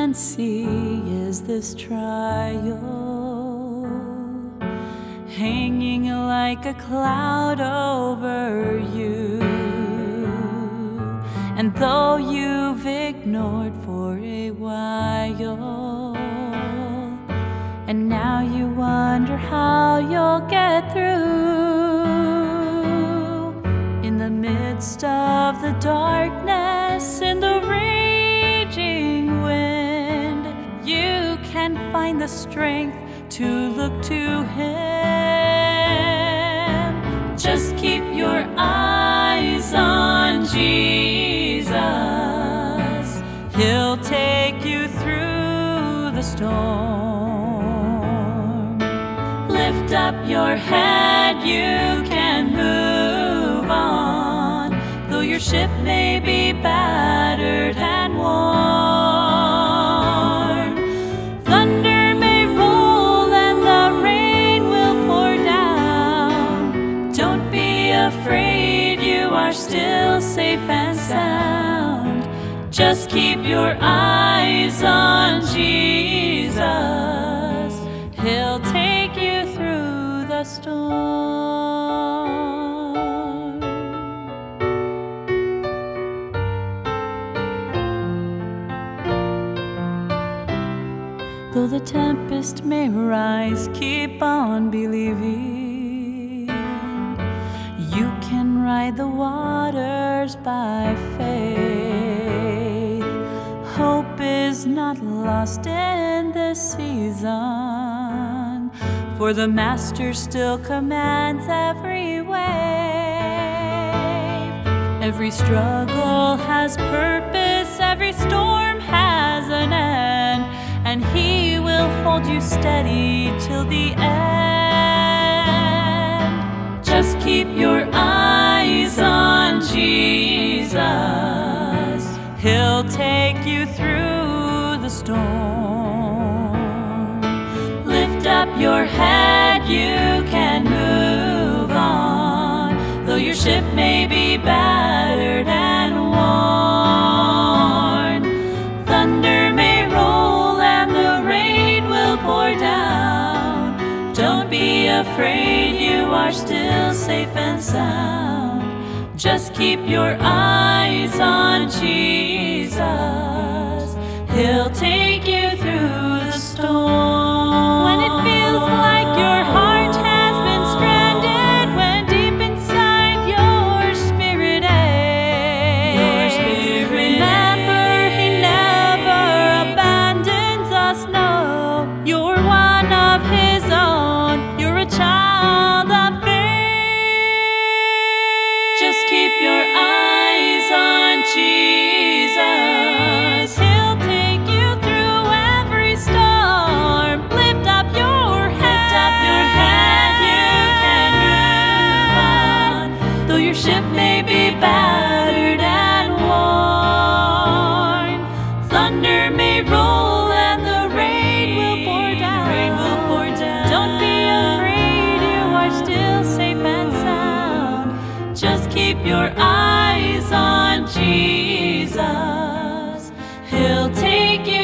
can see is this trial hanging like a cloud over you. And though you've ignored for a while, and now you wonder how you'll get through, in the midst of the darkness, in the raging wind, you can find the strength to look to Him. Just keep your eyes on Jesus. He'll take you through the storm. Lift up your head, you can move on, though your ship may be battered and worn. Thunder may roll and the rain will pour down. Don't be afraid, you are still safe and sound. Just keep your eyes on Jesus. He'll take you through the storm. Though the tempest may rise, keep on believing. You can ride the waters by faith. Hope is not lost in this season, for the Master still commands every wave. Every struggle has purpose, every storm has an end, and He will hold you steady till the end. Just keep your eyes on Jesus. He'll take you through the storm. Lift up your head, you can move on, though your ship may be battered and worn. Thunder may roll and the rain will pour down. Don't be afraid, you are still safe and sound. Just keep your eyes on Jesus. He'll take you through the storm. When it feels like your heart has been stranded, when deep inside your spirit aches, remember He never abandons us, no. You're one of His own, you're a child of faith. Just keep your eyes on Jesus. He'll take you through every storm. Lift up your head, you can move on, though your ship may be battered and worn. Thunder may roll and the rain will pour down. Don't be afraid, you are still safe and sound. Just keep your eyes on Jesus. He'll take you